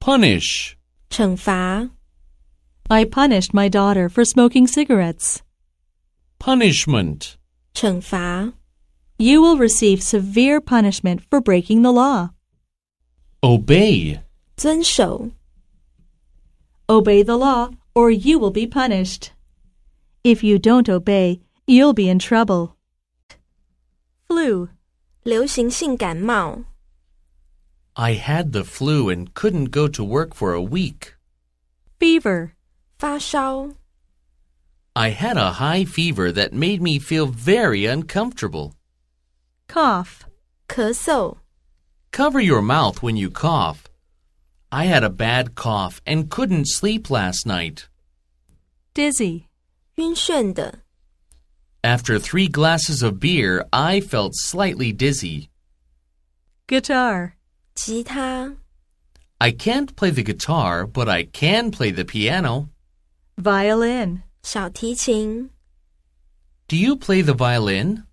Punish. 惩罚 I punished my daughter for smoking cigarettes. Punishment. 惩罚 You will receive severe punishment for breaking the law. Obey. 遵守 Obey the law, or you will be punished. If you don't obey, you'll be in trouble. Flu. 流行性感冒 I had the flu and couldn't go to work for a week. Fever. 发烧 I had a high fever that made me feel very uncomfortable. Cough. 咳嗽 Cover your mouth when you cough. I had a bad cough and couldn't sleep last night. Dizzy. 晕眩的 After 3 glasses of beer, I felt slightly dizzy. Guitar. 吉他 I can't play the guitar, but I can play the piano. Violin. 小提琴 Do you play the violin?